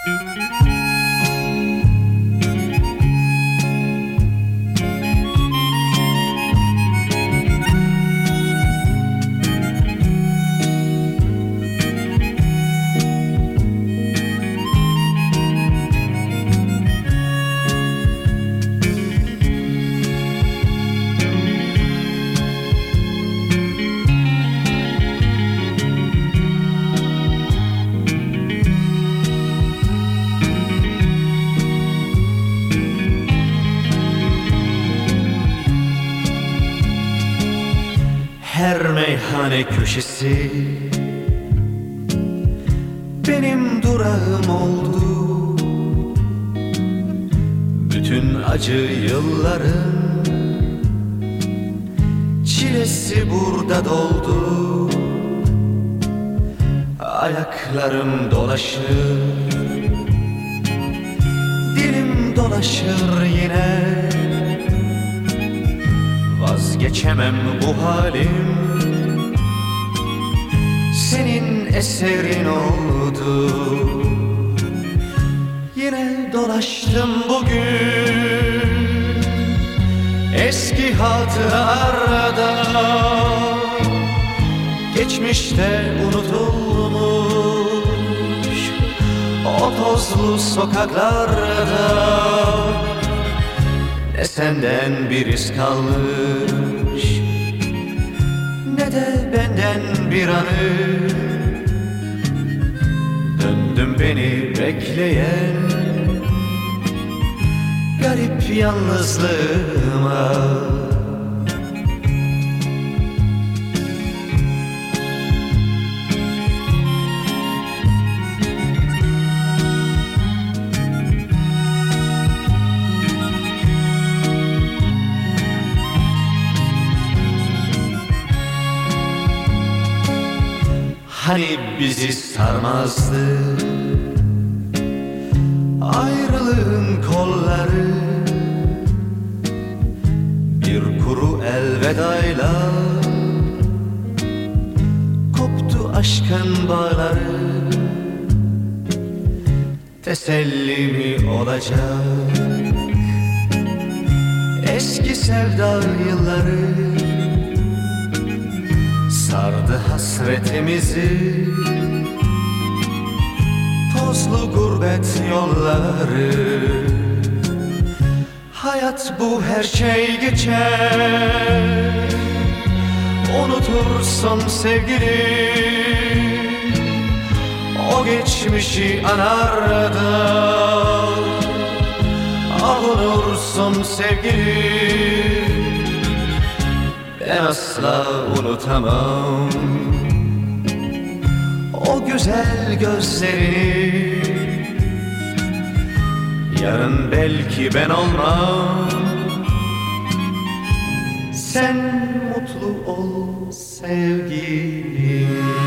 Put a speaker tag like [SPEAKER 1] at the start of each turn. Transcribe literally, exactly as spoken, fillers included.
[SPEAKER 1] Her meyhane köşesi benim durağım oldu. Bütün acı yılların çilesi burada doldu. Ayaklarım dolaşır, dilim dolaşır yine. Vazgeçemem bu halim, senin eserin oldu. Yine dolaştım bugün eski hatıralarda. Geçmişte unutulmuş o tozlu sokaklarda. Ne senden bir iz kalmış, ne de benden bir anı. Döndüm beni bekleyen garip yalnızlığıma. Hani bizi sarmazdı ayrılığın kolları, bir kuru elvedayla koptu aşkın bağları. Teselli mi olacak eski sevda yılları? Sardı hasretimizi tozlu gurbet yolları. Hayat bu, her şey geçer, unutursun sevgili. O geçmişi anar da avunursun sevgili. Ben asla unutamam o güzel gözlerini. Yarın belki ben olmam, sen mutlu ol sevgilim.